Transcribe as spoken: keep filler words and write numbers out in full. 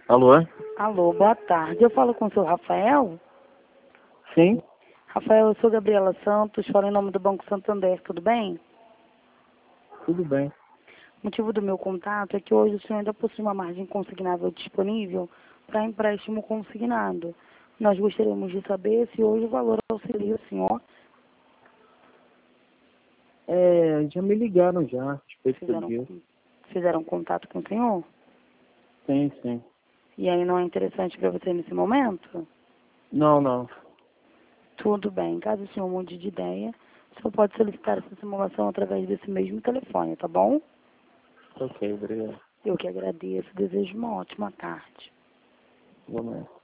Alô? Alô, boa tarde. Eu falo com o seu Rafael? Sim? Rafael, eu sou Gabriela Santos, falo em nome do Banco Santander, tudo bem? Tudo bem. O motivo do meu contato é que hoje o senhor ainda possui uma margem consignável disponível para empréstimo consignado. Nós gostaríamos de saber se hoje o valor auxilia o senhor. É, já me ligaram já, a respeito Fizeram, disso. fizeram contato com o senhor? Sim, sim. E aí não é interessante para você nesse momento? Não, não. Tudo bem. Caso o senhor mude de ideia, o senhor pode solicitar essa simulação através desse mesmo telefone, tá bom? Ok, obrigado. Eu que agradeço. Desejo uma ótima tarde. Vamos lá.